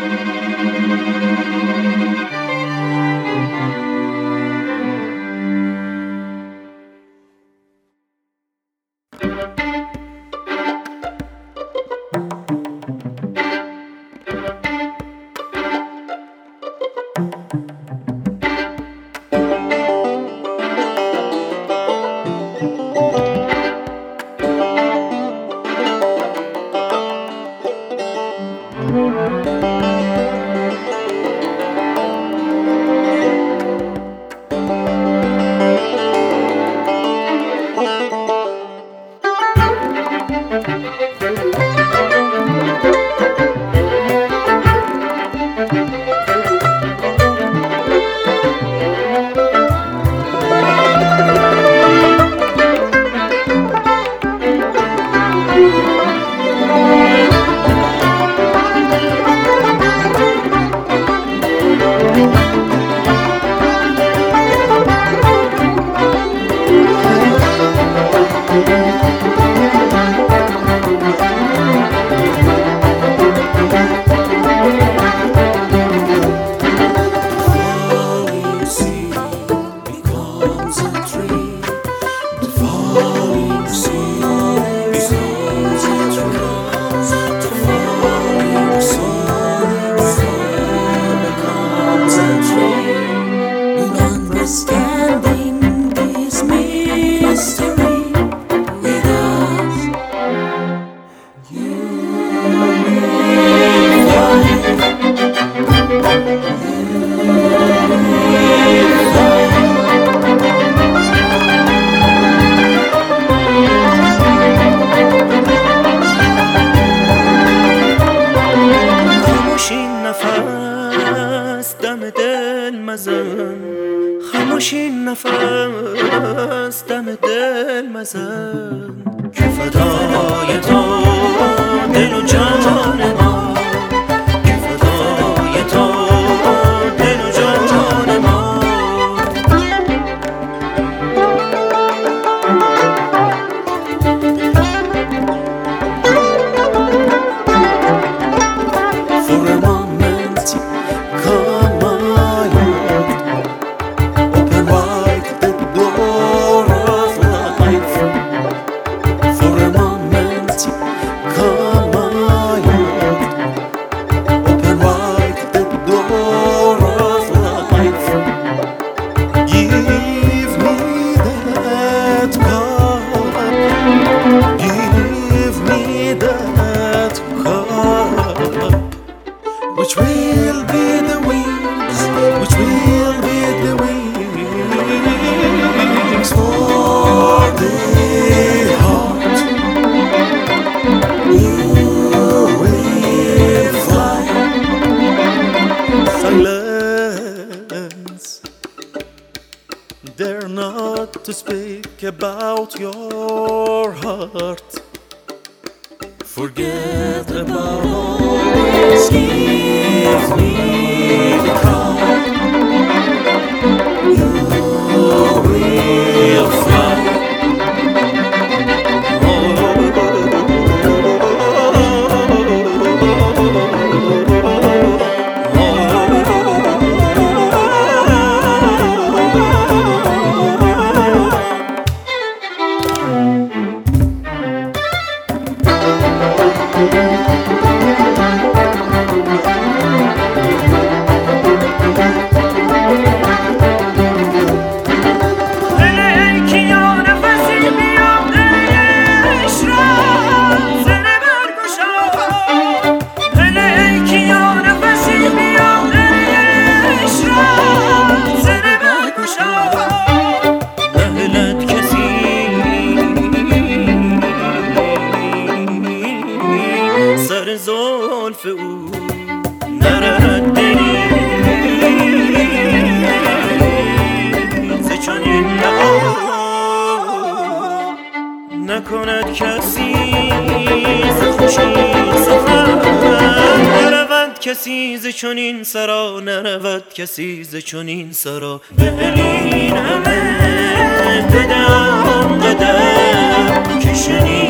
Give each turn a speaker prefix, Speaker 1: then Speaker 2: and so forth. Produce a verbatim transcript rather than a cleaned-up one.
Speaker 1: خاموش این نفس دم دل مزن که فدای تو دل و جان ما، که فدای تو دل و جان ما. For a moment come on, open wide the door of life. For a moment come on, open wide the door of life. Give me that cup, give me that cup, which will be the wings, which will be the wings for the heart. You will fly. Silence, dare not to speak about your heart. Forget about all this. Give me the cup. You will fly. سر زلف او نرد دلی ز چنین لقا نکند کسی ز خوشی سخن. نرود کسی ز چنین سرا، نرود کسی ز چنین سرا. دلین همه بده آن قدر که شنید